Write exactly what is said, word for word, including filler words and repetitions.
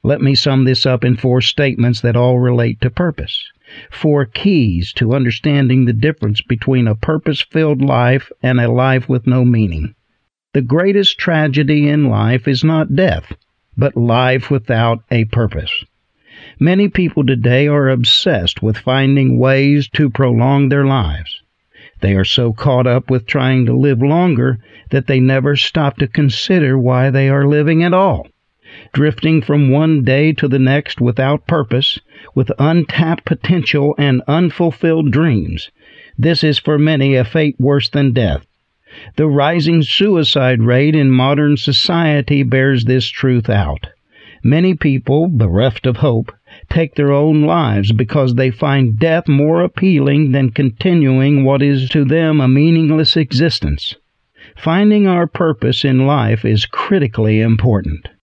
Let me sum this up in four statements that all relate to purpose. Four keys to understanding the difference between a purpose-filled life and a life with no meaning. The greatest tragedy in life is not death, but life without a purpose. Many people today are obsessed with finding ways to prolong their lives. They are so caught up with trying to live longer that they never stop to consider why they are living at all. Drifting from one day to the next without purpose, with untapped potential and unfulfilled dreams. This is for many a fate worse than death. The rising suicide rate in modern society bears this truth out. Many people, bereft of hope, take their own lives because they find death more appealing than continuing what is to them a meaningless existence. Finding our purpose in life is critically important.